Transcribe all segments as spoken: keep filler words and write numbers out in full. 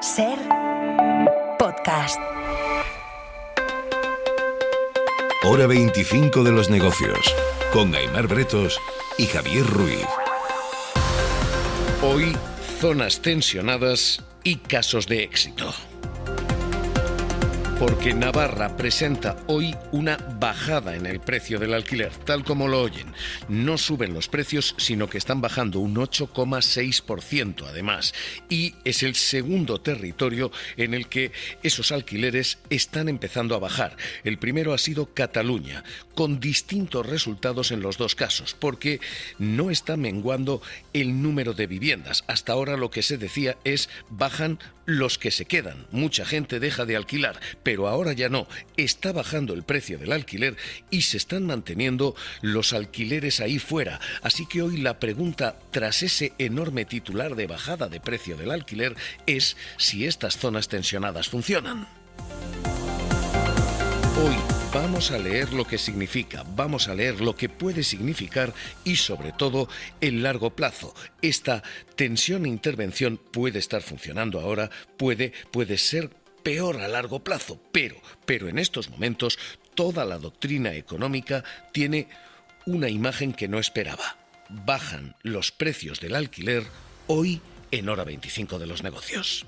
Ser podcast. Hora veinticinco de los negocios, con Aimar Bretos y Javier Ruiz. Hoy, zonas tensionadas y casos de éxito. Porque Navarra presenta hoy una bajada en el precio del alquiler, tal como lo oyen. No suben los precios, sino que están bajando un ocho coma seis por ciento además. Y es el segundo territorio en el que esos alquileres están empezando a bajar. El primero ha sido Cataluña, con distintos resultados en los dos casos, porque no está menguando el número de viviendas. Hasta ahora lo que se decía es bajan los que se quedan. Mucha gente deja de alquilar, pero ahora ya no. Está bajando el precio del alquiler y se están manteniendo los alquileres ahí fuera. Así que hoy la pregunta, tras ese enorme titular de bajada de precio del alquiler, es si estas zonas tensionadas funcionan. Hoy vamos a leer lo que significa, vamos a leer lo que puede significar y sobre todo el largo plazo. Esta tensión e intervención puede estar funcionando ahora, puede, puede ser peor a largo plazo, pero, pero en estos momentos toda la doctrina económica tiene una imagen que no esperaba. Bajan los precios del alquiler hoy en Hora veinticinco de los negocios.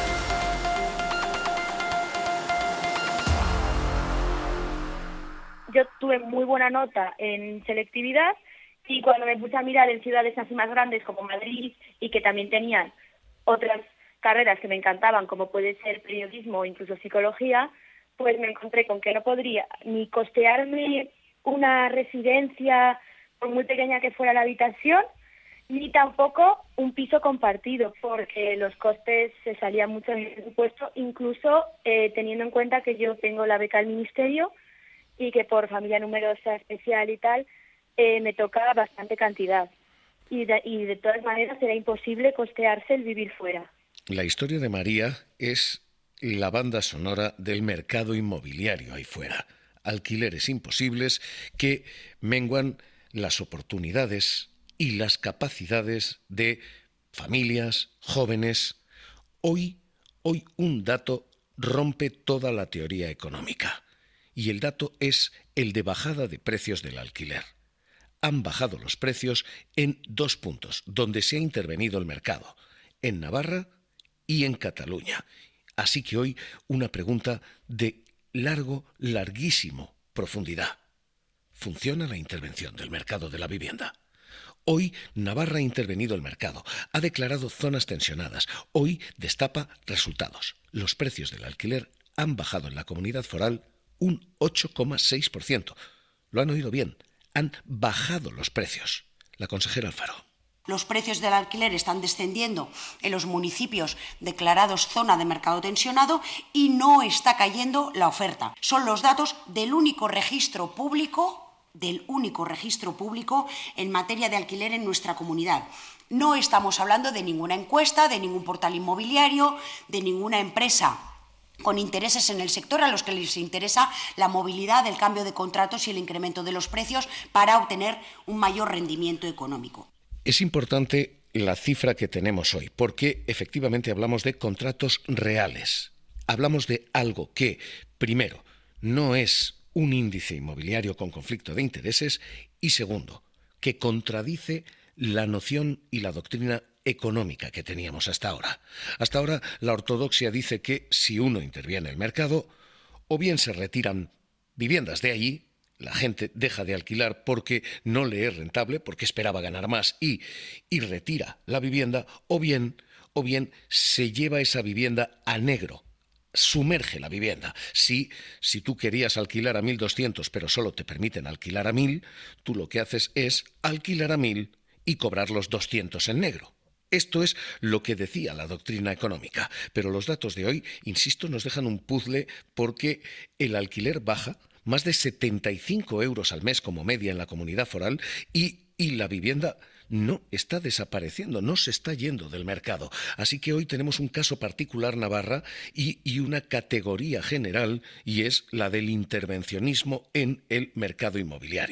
Yo tuve muy buena nota en selectividad y cuando me puse a mirar en ciudades así más grandes como Madrid y que también tenían otras carreras que me encantaban, como puede ser periodismo o incluso psicología, pues me encontré con que no podría ni costearme una residencia, por muy pequeña que fuera la habitación, ni tampoco un piso compartido, porque los costes se salían mucho del presupuesto, incluso eh, teniendo en cuenta que yo tengo la beca del ministerio y que por familia numerosa especial y tal, eh, me toca bastante cantidad. Y de, y de todas maneras era imposible costearse el vivir fuera. La historia de María es la banda sonora del mercado inmobiliario ahí fuera. Alquileres imposibles que menguan las oportunidades y las capacidades de familias, jóvenes. Hoy, hoy un dato rompe toda la teoría económica. Y el dato es el de bajada de precios del alquiler. Han bajado los precios en dos puntos, donde se ha intervenido el mercado, en Navarra y en Cataluña. Así que hoy una pregunta de largo, larguísimo profundidad. ¿Funciona la intervención del mercado de la vivienda? Hoy Navarra ha intervenido el mercado, ha declarado zonas tensionadas. Hoy destapa resultados. Los precios del alquiler han bajado en la comunidad foral un ocho coma seis por ciento. Lo han oído bien, han bajado los precios. La consejera Alfaro. Los precios del alquiler están descendiendo en los municipios declarados zona de mercado tensionado y no está cayendo la oferta. Son los datos del único registro público, del único registro público en materia de alquiler en nuestra comunidad. No estamos hablando de ninguna encuesta, de ningún portal inmobiliario, de ninguna empresa con intereses en el sector a los que les interesa la movilidad, el cambio de contratos y el incremento de los precios para obtener un mayor rendimiento económico. Es importante la cifra que tenemos hoy, porque efectivamente hablamos de contratos reales. Hablamos de algo que, primero, no es un índice inmobiliario con conflicto de intereses y, segundo, que contradice la noción y la doctrina económica que teníamos hasta ahora. Hasta ahora la ortodoxia dice que si uno interviene en el mercado, o bien se retiran viviendas de allí, la gente deja de alquilar porque no le es rentable, porque esperaba ganar más y, y retira la vivienda, o bien, o bien se lleva esa vivienda a negro, sumerge la vivienda. Si, si tú querías alquilar a mil doscientos pero solo te permiten alquilar a mil, tú lo que haces es alquilar a mil y cobrar los doscientos en negro. Esto es lo que decía la doctrina económica, pero los datos de hoy, insisto, nos dejan un puzzle porque el alquiler baja más de setenta y cinco euros al mes como media en la comunidad foral y, y la vivienda no está desapareciendo, no se está yendo del mercado. Así que hoy tenemos un caso particular Navarra y, y una categoría general y es la del intervencionismo en el mercado inmobiliario.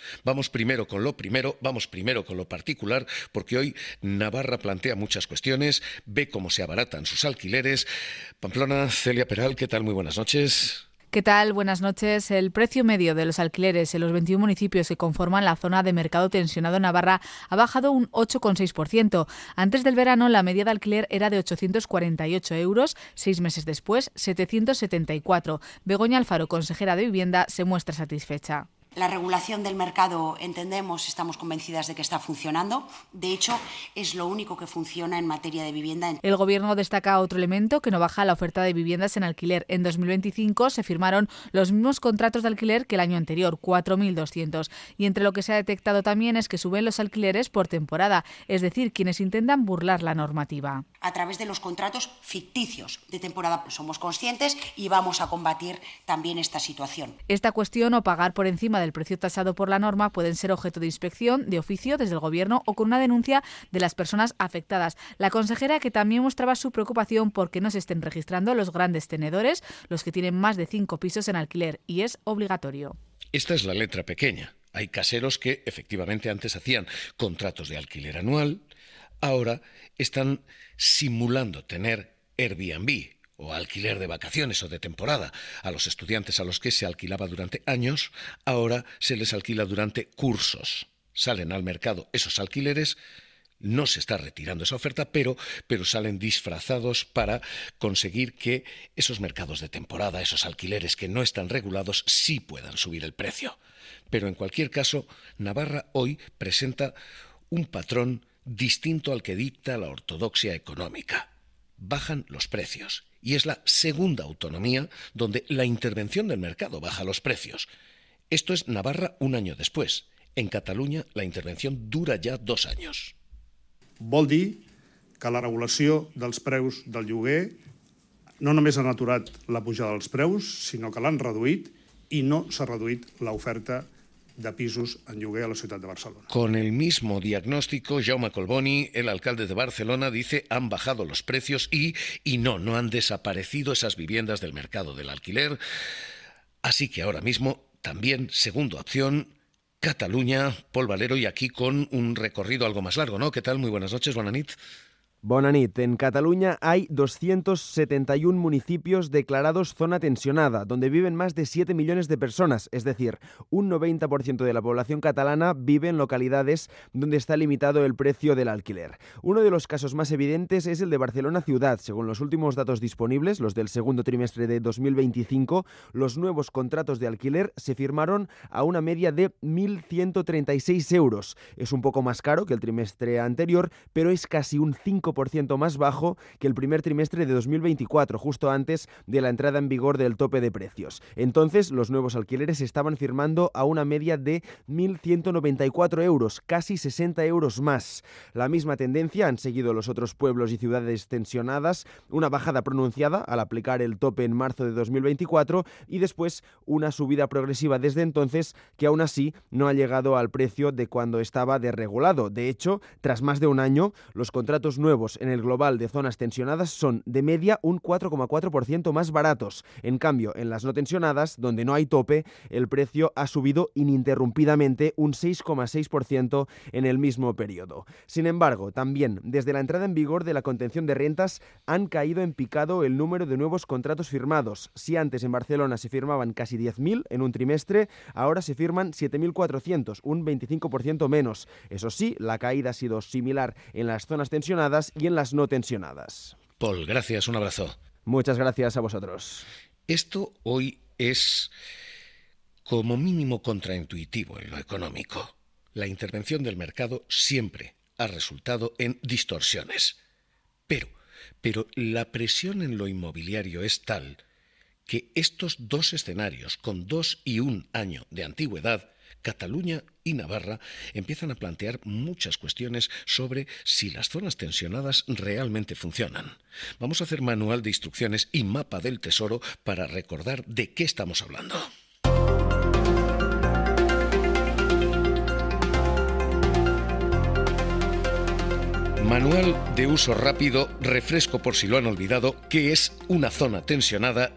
Vamos primero con lo primero, vamos primero con lo particular, porque hoy Navarra plantea muchas cuestiones, ve cómo se abaratan sus alquileres. Pamplona, Celia Peral, ¿qué tal? Muy buenas noches. ¿Qué tal? Buenas noches. El precio medio de los alquileres en los veintiún municipios que conforman la zona de mercado tensionado Navarra ha bajado un ocho coma seis por ciento. Antes del verano, la media de alquiler era de ochocientos cuarenta y ocho euros, seis meses después, setecientos setenta y cuatro. Begoña Alfaro, consejera de Vivienda, se muestra satisfecha. La regulación del mercado, entendemos, estamos convencidas de que está funcionando. De hecho, es lo único que funciona en materia de vivienda. El Gobierno destaca otro elemento que no baja la oferta de viviendas en alquiler. En dos mil veinticinco se firmaron los mismos contratos de alquiler que el año anterior, cuatro mil doscientos. Y entre lo que se ha detectado también es que suben los alquileres por temporada, es decir, quienes intentan burlar la normativa. A través de los contratos ficticios de temporada somos conscientes y vamos a combatir también esta situación. Esta cuestión o pagar por encima de el precio tasado por la norma pueden ser objeto de inspección de oficio desde el Gobierno o con una denuncia de las personas afectadas. La consejera, que también mostraba su preocupación porque no se estén registrando los grandes tenedores, los que tienen más de cinco pisos en alquiler, y es obligatorio. Esta es la letra pequeña. Hay caseros que efectivamente antes hacían contratos de alquiler anual, ahora están simulando tener Airbnb o alquiler de vacaciones o de temporada. A los estudiantes a los que se alquilaba durante años, ahora se les alquila durante cursos. Salen al mercado esos alquileres, no se está retirando esa oferta, pero, pero salen disfrazados para conseguir que esos mercados de temporada, esos alquileres que no están regulados, sí puedan subir el precio. Pero en cualquier caso, Navarra hoy presenta un patrón distinto al que dicta la ortodoxia económica. Bajan los precios. Y es la segunda autonomía donde la intervención del mercado baja los precios. Esto es Navarra un año después. En Catalunya la intervención dura ja dos anys. Vol dir que la regulació dels preus del lloguer no només han aturat la pujada dels preus, sinó que l'han reduït i no s'ha reduït l'oferta de pisos en lloguer a la ciutat de Barcelona. Con el mismo diagnóstico, Jaume Colboni, el alcalde de Barcelona, dice han bajado los precios y, y no, no han desaparecido esas viviendas del mercado del alquiler. Así que ahora mismo, también, segunda opción, Cataluña, Pol Valero, y aquí con un recorrido algo más largo, ¿no? ¿Qué tal? Muy buenas noches, bona nit. Bona nit. En Cataluña hay doscientos setenta y uno municipios declarados zona tensionada, donde viven más de siete millones de personas, es decir, un noventa por ciento de la población catalana vive en localidades donde está limitado el precio del alquiler. Uno de los casos más evidentes es el de Barcelona ciudad. Según los últimos datos disponibles, los del segundo trimestre de dos mil veinticinco, los nuevos contratos de alquiler se firmaron a una media de mil ciento treinta y seis euros. Es un poco más caro que el trimestre anterior, pero es casi un cinco por ciento más bajo que el primer trimestre de dos mil veinticuatro, justo antes de la entrada en vigor del tope de precios. Entonces, los nuevos alquileres se estaban firmando a una media de mil ciento noventa y cuatro euros, casi sesenta euros más. La misma tendencia han seguido los otros pueblos y ciudades tensionadas, una bajada pronunciada al aplicar el tope en marzo de dos mil veinticuatro y después una subida progresiva desde entonces que aún así no ha llegado al precio de cuando estaba desregulado. De hecho, tras más de un año, los contratos nuevos en el global de zonas tensionadas son de media un cuatro coma cuatro por ciento más baratos. En cambio, en las no tensionadas, donde no hay tope, el precio ha subido ininterrumpidamente un seis coma seis por ciento en el mismo periodo. Sin embargo, también desde la entrada en vigor de la contención de rentas han caído en picado el número de nuevos contratos firmados. Si antes en Barcelona se firmaban casi diez mil en un trimestre, ahora se firman siete mil cuatrocientos, un veinticinco por ciento menos. Eso sí, la caída ha sido similar en las zonas tensionadas y en las no tensionadas. Paul, gracias, un abrazo. Muchas gracias a vosotros. Esto hoy es como mínimo contraintuitivo en lo económico. La intervención del mercado siempre ha resultado en distorsiones. Pero, pero la presión en lo inmobiliario es tal que estos dos escenarios, con dos y un año de antigüedad, Cataluña y Navarra, empiezan a plantear muchas cuestiones sobre si las zonas tensionadas realmente funcionan. Vamos a hacer manual de instrucciones y mapa del tesoro para recordar de qué estamos hablando. Manual de uso rápido, refresco por si lo han olvidado, qué es una zona tensionada y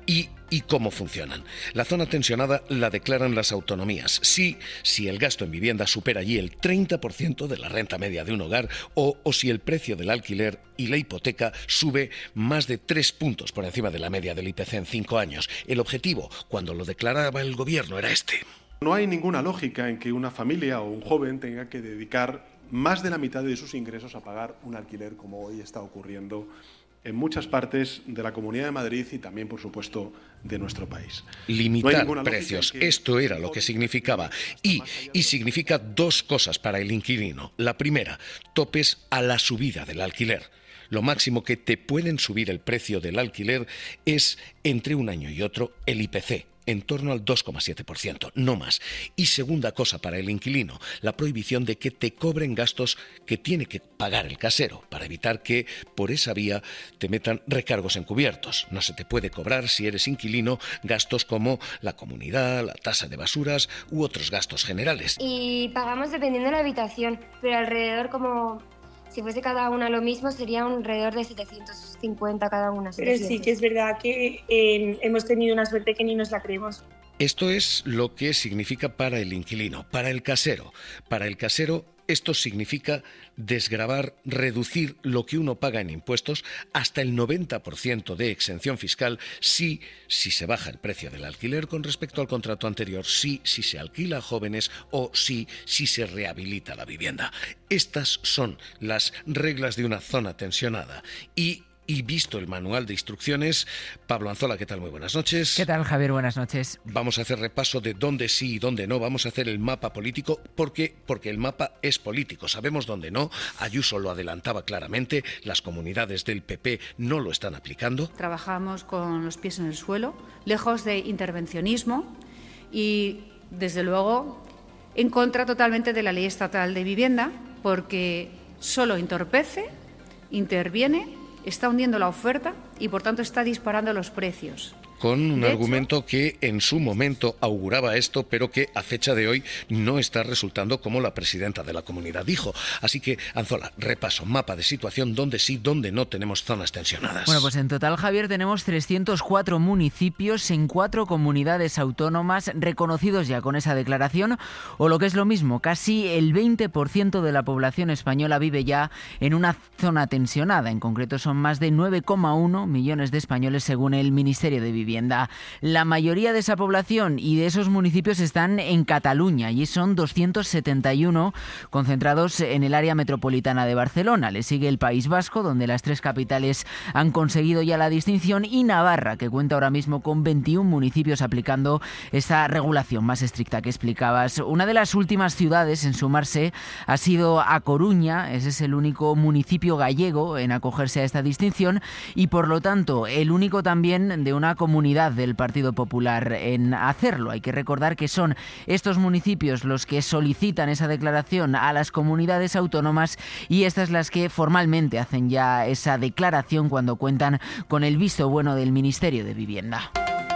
¿Y cómo funcionan? La zona tensionada la declaran las autonomías. Sí, si el gasto en vivienda supera allí el treinta por ciento de la renta media de un hogar o, o si el precio del alquiler y la hipoteca sube más de tres puntos por encima de la media del I P C en cinco años. El objetivo, cuando lo declaraba el gobierno, era este. No hay ninguna lógica en que una familia o un joven tenga que dedicar más de la mitad de sus ingresos a pagar un alquiler, como hoy está ocurriendo en muchas partes de la Comunidad de Madrid y también, por supuesto, de nuestro país. Limitar no precios, que... esto era lo que significaba. Y, y significa dos cosas para el inquilino. La primera, topes a la subida del alquiler. Lo máximo que te pueden subir el precio del alquiler es, entre un año y otro, el I P C. En torno al dos coma siete por ciento, no más. Y segunda cosa para el inquilino, la prohibición de que te cobren gastos que tiene que pagar el casero, para evitar que por esa vía te metan recargos encubiertos. No se te puede cobrar, si eres inquilino, gastos como la comunidad, la tasa de basuras u otros gastos generales. Y pagamos dependiendo de la habitación, pero alrededor como... Si fuese cada una lo mismo, sería un alrededor de setecientos cincuenta cada una. Pero sí que es verdad que eh, hemos tenido una suerte que ni nos la creemos. Esto es lo que significa para el inquilino, para el casero. Para el casero, esto significa desgravar, reducir lo que uno paga en impuestos hasta el noventa por ciento de exención fiscal si, si se baja el precio del alquiler con respecto al contrato anterior, si, si se alquila a jóvenes o si, si se rehabilita la vivienda. Estas son las reglas de una zona tensionada y Y visto el manual de instrucciones, Pablo Anzola, ¿qué tal? Muy buenas noches. ¿Qué tal, Javier? Buenas noches. Vamos a hacer repaso de dónde sí y dónde no. Vamos a hacer el mapa político porque, porque el mapa es político. Sabemos dónde no. Ayuso lo adelantaba claramente. Las comunidades del P P no lo están aplicando. Trabajamos con los pies en el suelo, lejos de intervencionismo y, desde luego, en contra totalmente de la ley estatal de vivienda porque solo entorpece, interviene, está hundiendo la oferta y, por tanto, está disparando los precios. Con un de argumento hecho, que en su momento auguraba esto, pero que a fecha de hoy no está resultando como la presidenta de la comunidad dijo. Así que, Anzola, repaso, mapa de situación, donde sí, donde no tenemos zonas tensionadas. Bueno, pues en total, Javier, tenemos trescientos cuatro municipios en cuatro comunidades autónomas reconocidos ya con esa declaración, o lo que es lo mismo, casi el veinte por ciento de la población española vive ya en una zona tensionada. En concreto, son más de nueve coma uno millones de españoles según el Ministerio de Vivienda. La mayoría de esa población y de esos municipios están en Cataluña y son doscientos setenta y uno concentrados en el área metropolitana de Barcelona. Le sigue el País Vasco, donde las tres capitales han conseguido ya la distinción, y Navarra, que cuenta ahora mismo con veintiún municipios aplicando esa regulación más estricta que explicabas. Una de las últimas ciudades en sumarse ha sido A Coruña. Ese es el único municipio gallego en acogerse a esta distinción y, por lo tanto, el único también de una comunidad del Partido Popular en hacerlo. Hay que recordar que son estos municipios los que solicitan esa declaración a las comunidades autónomas y estas las que formalmente hacen ya esa declaración cuando cuentan con el visto bueno del Ministerio de Vivienda.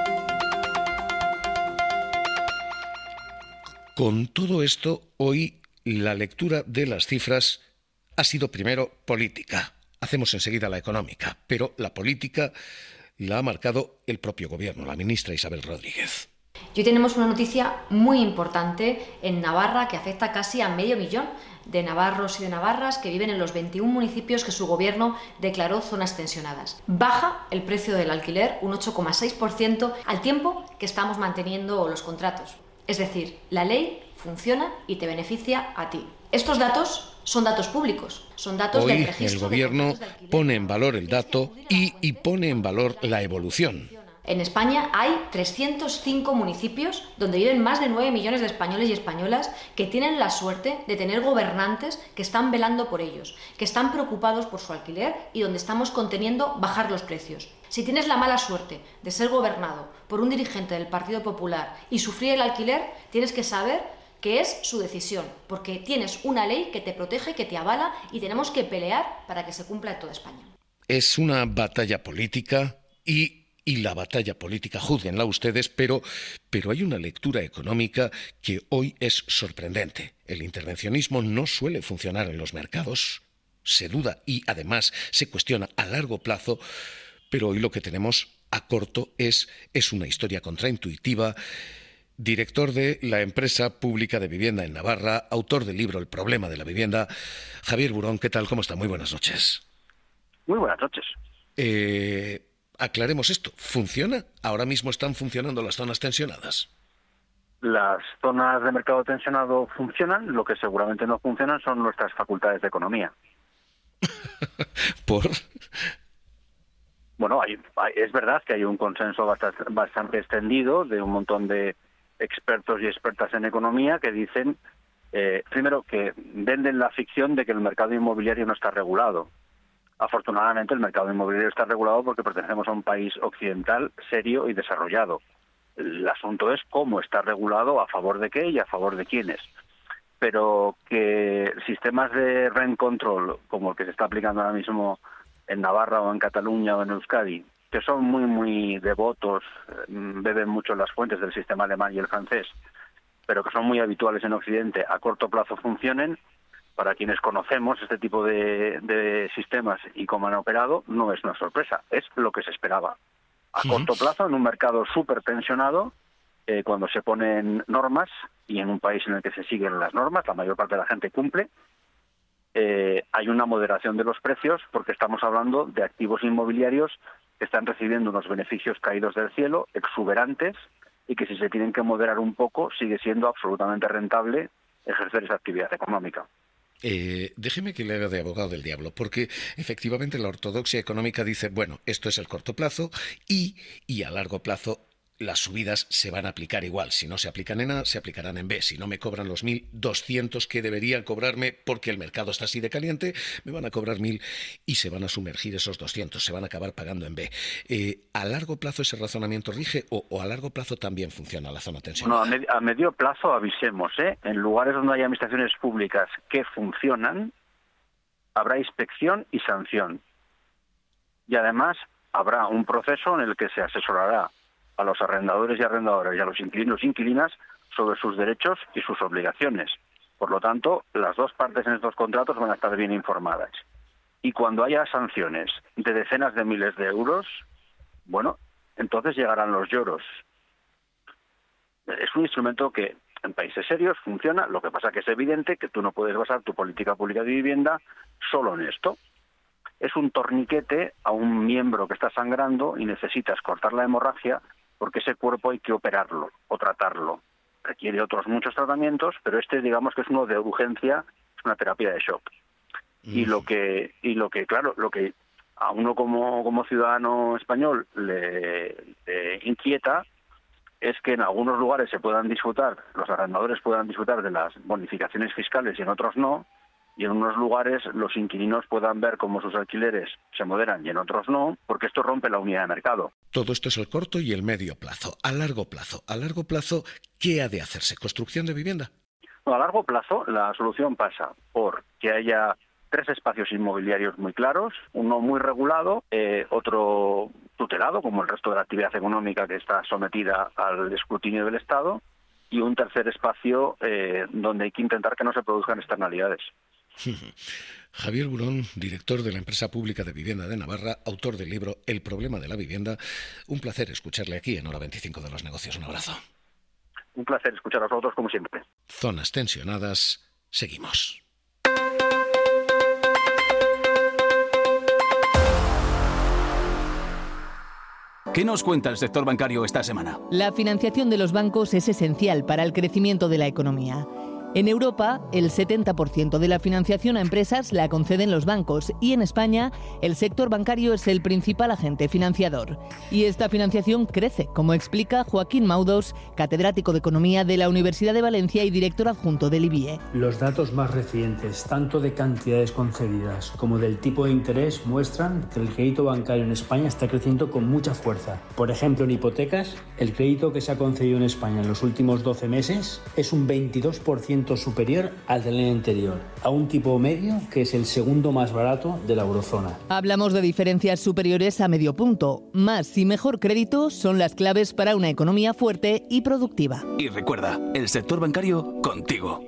Con todo esto, hoy la lectura de las cifras ha sido primero política. Hacemos enseguida la económica, pero la política la ha marcado el propio gobierno, la ministra Isabel Rodríguez. Y hoy tenemos una noticia muy importante en Navarra que afecta casi a medio millón de navarros y de navarras que viven en los veintiún municipios que su gobierno declaró zonas tensionadas. Baja el precio del alquiler un ocho coma seis por ciento al tiempo que estamos manteniendo los contratos. Es decir, la ley funciona y te beneficia a ti. Estos datos son datos públicos, son datos Hoy del registro. El gobierno de pone en valor el dato y, y pone en valor la evolución. En España hay trescientos cinco municipios donde viven más de nueve millones de españoles y españolas que tienen la suerte de tener gobernantes que están velando por ellos, que están preocupados por su alquiler y donde estamos conteniendo bajar los precios. Si tienes la mala suerte de ser gobernado por un dirigente del Partido Popular y sufrir el alquiler, tienes que saber que es su decisión, porque tienes una ley que te protege, que te avala y tenemos que pelear para que se cumpla en toda España. Es una batalla política y, y la batalla política, júzguenla ustedes, pero, pero hay una lectura económica que hoy es sorprendente. El intervencionismo no suele funcionar en los mercados, se duda y además se cuestiona a largo plazo Pero hoy lo que tenemos a corto es, es una historia contraintuitiva. Director de la Empresa Pública de Vivienda en Navarra, autor del libro El problema de la vivienda, Javier Burón, ¿qué tal? ¿Cómo está? Muy buenas noches. Muy buenas noches. Eh, aclaremos esto. ¿Funciona? ¿Ahora mismo están funcionando las zonas tensionadas? Las zonas de mercado tensionado funcionan, lo que seguramente no funcionan son nuestras facultades de economía. ¿Por? Bueno, hay, hay, es verdad que hay un consenso bastante, bastante extendido de un montón de expertos y expertas en economía que dicen, eh, primero, que venden la ficción de que el mercado inmobiliario no está regulado. Afortunadamente el mercado inmobiliario está regulado porque pertenecemos a un país occidental serio y desarrollado. El asunto es cómo está regulado, a favor de qué y a favor de quiénes. Pero que sistemas de rent control, como el que se está aplicando ahora mismo en Navarra o en Cataluña o en Euskadi, que son muy, muy devotos, beben mucho las fuentes del sistema alemán y el francés, pero que son muy habituales en Occidente, a corto plazo funcionen. Para quienes conocemos este tipo de, de sistemas y cómo han operado, no es una sorpresa, es lo que se esperaba. A corto plazo, en un mercado súper tensionado, eh, cuando se ponen normas, y en un país en el que se siguen las normas, la mayor parte de la gente cumple, eh, hay una moderación de los precios, porque estamos hablando de activos inmobiliarios que están recibiendo unos beneficios caídos del cielo, exuberantes, y que si se tienen que moderar un poco, sigue siendo absolutamente rentable ejercer esa actividad económica. Eh, déjeme que le haga de abogado del diablo, porque efectivamente la ortodoxia económica dice, bueno, esto es el corto plazo y, y a largo plazo las subidas se van a aplicar igual. Si no se aplican en A, se aplicarán en B. Si no me cobran los mil doscientos que deberían cobrarme porque el mercado está así de caliente, me van a cobrar mil y se van a sumergir esos doscientos, se van a acabar pagando en B. Eh, ¿A largo plazo ese razonamiento rige o, o a largo plazo también funciona la zona tensionada? No, a, med- a medio plazo avisemos, ¿eh? En lugares donde hay administraciones públicas que funcionan, habrá inspección y sanción. Y además habrá un proceso en el que se asesorará a los arrendadores y arrendadoras y a los inquilinos y inquilinas sobre sus derechos y sus obligaciones. Por lo tanto, las dos partes en estos contratos van a estar bien informadas. Y cuando haya sanciones de decenas de miles de euros, bueno, entonces llegarán los lloros. Es un instrumento que en países serios funciona, lo que pasa que es evidente que tú no puedes basar tu política pública de vivienda solo en esto. Es un torniquete a un miembro que está sangrando y necesitas cortar la hemorragia porque ese cuerpo hay que operarlo o tratarlo. Requiere otros muchos tratamientos, pero este digamos que es uno de urgencia, es una terapia de shock. Mm. Y lo que, y lo que claro, lo que a uno como, como ciudadano español le, le inquieta es que en algunos lugares se puedan disfrutar, los arrendadores puedan disfrutar de las bonificaciones fiscales y en otros no, y en unos lugares los inquilinos puedan ver cómo sus alquileres se moderan y en otros no, porque esto rompe la unidad de mercado. Todo esto es el corto y el medio plazo. A largo plazo, a largo plazo, ¿qué ha de hacerse? ¿Construcción de vivienda? No, a largo plazo la solución pasa por que haya tres espacios inmobiliarios muy claros, uno muy regulado, eh, otro tutelado, como el resto de la actividad económica que está sometida al escrutinio del Estado, y un tercer espacio eh, donde hay que intentar que no se produzcan externalidades. Javier Burón, director de la Empresa Pública de Vivienda de Navarra, autor del libro El problema de la vivienda. Un placer escucharle aquí en Hora veinticinco de los Negocios. Un abrazo. Un placer escuchar a vosotros como siempre. Zonas tensionadas. Seguimos. ¿Qué nos cuenta el sector bancario esta semana? La financiación de los bancos es esencial para el crecimiento de la economía. En Europa, el setenta por ciento de la financiación a empresas la conceden los bancos y en España, el sector bancario es el principal agente financiador. Y esta financiación crece, como explica Joaquín Maudós, catedrático de Economía de la Universidad de Valencia y director adjunto del I B I E. Los datos más recientes, tanto de cantidades concedidas como del tipo de interés, muestran que el crédito bancario en España está creciendo con mucha fuerza. Por ejemplo, en hipotecas, el crédito que se ha concedido en España en los últimos doce meses es un veintidós por ciento superior al del año anterior, a un tipo medio que es el segundo más barato de la eurozona. Hablamos de diferencias superiores a medio punto. Más y mejor crédito son las claves para una economía fuerte y productiva. Y recuerda, el sector bancario contigo.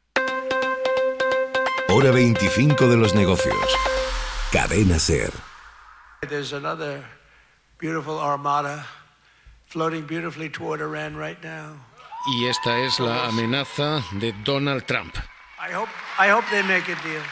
Hora veinticinco de los negocios. Cadena SER. There's another beautiful armada floating beautifully toward Iran right now. Y esta es la amenaza de Donald Trump. I hope, I hope they make a deal.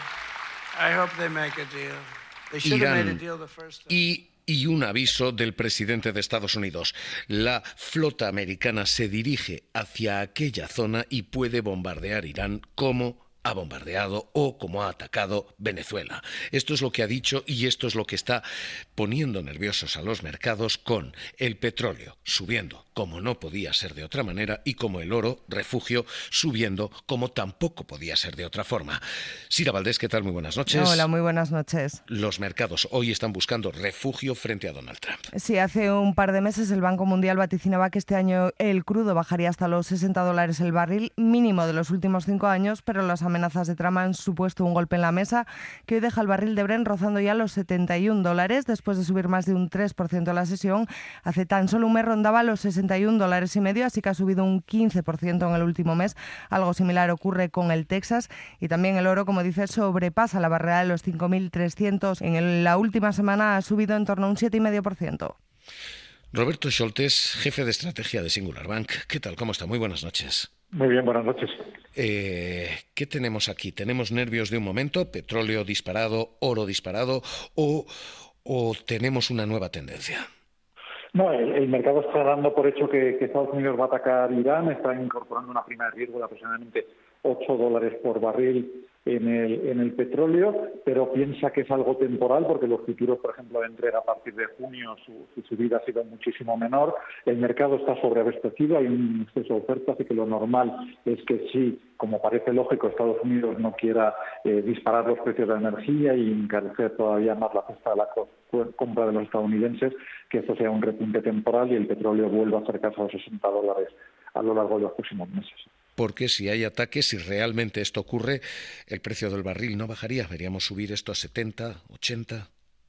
I hope they make a deal. They should have made a deal the first time. Y Y un aviso del presidente de Estados Unidos. La flota americana se dirige hacia aquella zona y puede bombardear Irán como ha bombardeado o como ha atacado Venezuela. Esto es lo que ha dicho y esto es lo que está poniendo nerviosos a los mercados, con el petróleo subiendo como no podía ser de otra manera y como el oro, refugio, subiendo como tampoco podía ser de otra forma. Sira Valdés, ¿qué tal? Muy buenas noches. Hola, muy buenas noches. Los mercados hoy están buscando refugio frente a Donald Trump. Sí, hace un par de meses el Banco Mundial vaticinaba que este año el crudo bajaría hasta los sesenta dólares el barril, mínimo de los últimos cinco años, pero las amenazas de Trump han supuesto un golpe en la mesa que hoy deja el barril de Brent rozando ya los setenta y un dólares, después de subir más de un tres por ciento la sesión. Hace tan solo un mes rondaba los sesenta y un dólares y medio, así que ha subido un quince por ciento en el último mes. Algo similar ocurre con el Texas, y también el oro, como dice, sobrepasa la barrera de los cinco mil trescientos. En la última semana ha subido en torno a un siete coma cinco por ciento. Roberto Xoltes, jefe de estrategia de Singular Bank. ¿Qué tal? ¿Cómo está? Muy buenas noches. Muy bien, buenas noches. Eh, ¿Qué tenemos aquí? ¿Tenemos nervios de un momento? ¿Petróleo disparado? ¿Oro disparado? ¿O, o tenemos una nueva tendencia? No, el, el mercado está dando por hecho que, que Estados Unidos va a atacar Irán, está incorporando una prima de riesgo de aproximadamente ocho dólares por barril en el, en el petróleo, pero piensa que es algo temporal porque los futuros, por ejemplo, de entrega a partir de junio, su, su subida ha sido muchísimo menor. El mercado está sobreabastecido, hay un exceso de oferta, así que lo normal es que sí, como parece lógico, Estados Unidos no quiera eh, disparar los precios de la energía y encarecer todavía más la cesta de la compra de los estadounidenses, que esto sea un repunte temporal y el petróleo vuelva a acercarse a los sesenta dólares a lo largo de los próximos meses. Porque si hay ataques, si realmente esto ocurre, el precio del barril no bajaría. Veríamos subir esto a setenta, ochenta.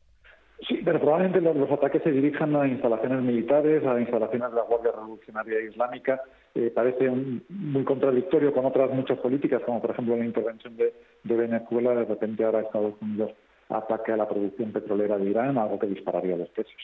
Sí, pero probablemente los, los ataques se dirijan a instalaciones militares, a instalaciones de la Guardia Revolucionaria Islámica. Eh, parece un, muy contradictorio con otras muchas políticas, como por ejemplo la intervención de, de Venezuela. De repente ahora Estados Unidos ataque a la producción petrolera de Irán, algo que dispararía los precios.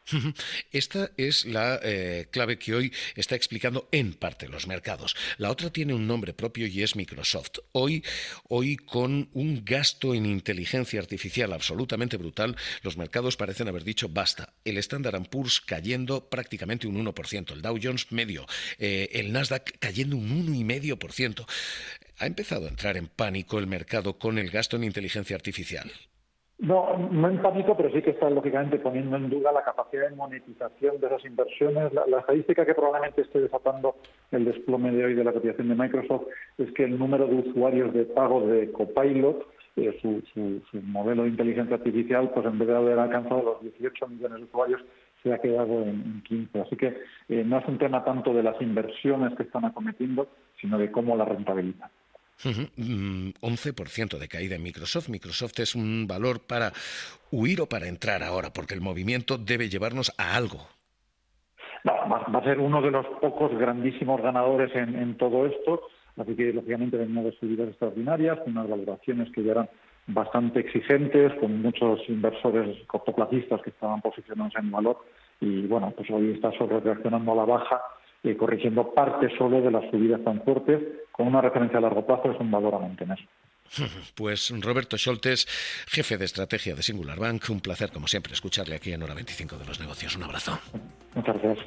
Esta es la eh, clave que hoy está explicando en parte los mercados. La otra tiene un nombre propio y es Microsoft. Hoy, hoy con un gasto en inteligencia artificial absolutamente brutal, los mercados parecen haber dicho basta. El Standard and Poor's cayendo prácticamente un uno por ciento, el Dow Jones medio, eh, el Nasdaq cayendo un uno coma cinco por ciento. ¿Ha empezado a entrar en pánico el mercado con el gasto en inteligencia artificial? No, no en pánico, pero sí que está lógicamente poniendo en duda la capacidad de monetización de esas inversiones. La, la estadística que probablemente esté desatando el desplome de hoy de la cotización de Microsoft es que el número de usuarios de pago de Copilot, eh, su, su, su modelo de inteligencia artificial, pues en vez de haber alcanzado los dieciocho millones de usuarios, se ha quedado en, en quince. Así que eh, no es un tema tanto de las inversiones que están acometiendo, sino de cómo las rentabilizan. Uh-huh. once por ciento de caída en Microsoft. Microsoft es un valor para huir o para entrar ahora, porque el movimiento debe llevarnos a algo. No, va, va a ser uno de los pocos grandísimos ganadores en, en todo esto, así que lógicamente venimos de subidas extraordinarias, con unas valoraciones que ya eran bastante exigentes, con muchos inversores cortoplacistas que estaban posicionados en valor, y bueno, pues hoy está sobre reaccionando a la baja, Eh, corrigiendo parte solo de las subidas tan fuertes, con una referencia a largo plazo es un valor a mantener. Pues Roberto Xoltes, jefe de estrategia de Singular Bank, un placer como siempre escucharle aquí en Hora veinticinco de los negocios. Un abrazo. Muchas gracias.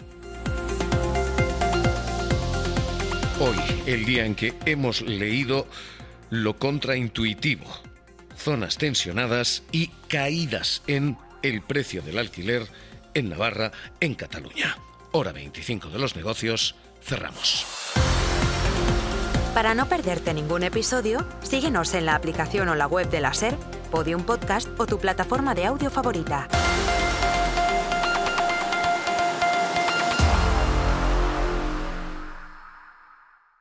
Hoy, el día en que hemos leído lo contraintuitivo, zonas tensionadas y caídas en el precio del alquiler en Navarra, en Cataluña. Hora veinticinco de los negocios, cerramos. Para no perderte ningún episodio, síguenos en la aplicación o la web de la SER, Podium Podcast o tu plataforma de audio favorita.